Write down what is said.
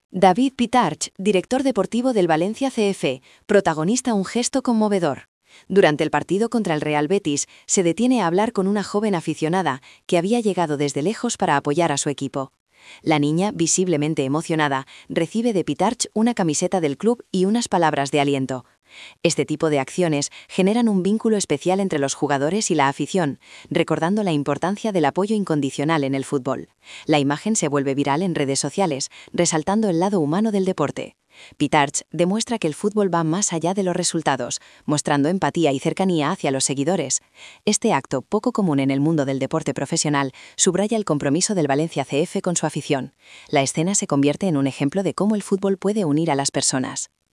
David Pitarch, director deportivo del Valencia CF, protagoniza un gesto conmovedor. Durante el partido contra el Real Betis, se detiene a hablar con una joven aficionada que había llegado desde lejos para apoyar a su equipo. La niña, visiblemente emocionada, recibe de Pitarch una camiseta del club y unas palabras de aliento. Este tipo de acciones generan un vínculo especial entre los jugadores y la afición, recordando la importancia del apoyo incondicional en el fútbol. La imagen se vuelve viral en redes sociales, resaltando el lado humano del deporte. Pitarch demuestra que el fútbol va más allá de los resultados, mostrando empatía y cercanía hacia los seguidores. Este acto, poco común en el mundo del deporte profesional, subraya el compromiso del Valencia CF con su afición. La escena se convierte en un ejemplo de cómo el fútbol puede unir a las personas.